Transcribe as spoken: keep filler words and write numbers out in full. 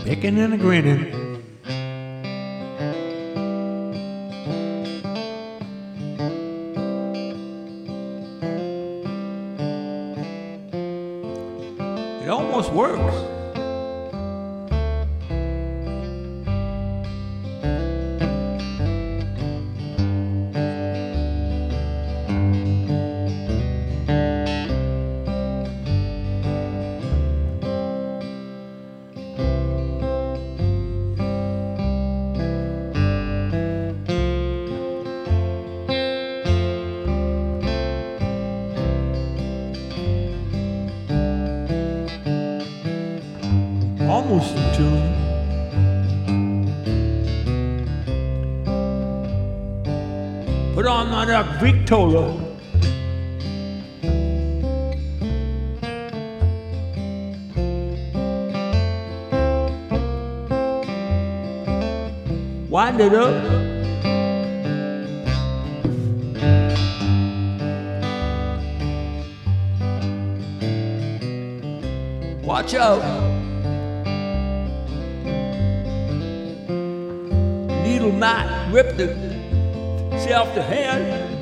picking and a grinning. It almost works. Almost in tune. Put on that Victrola. Wind it up. Watch out. Needle might rip the self to hand.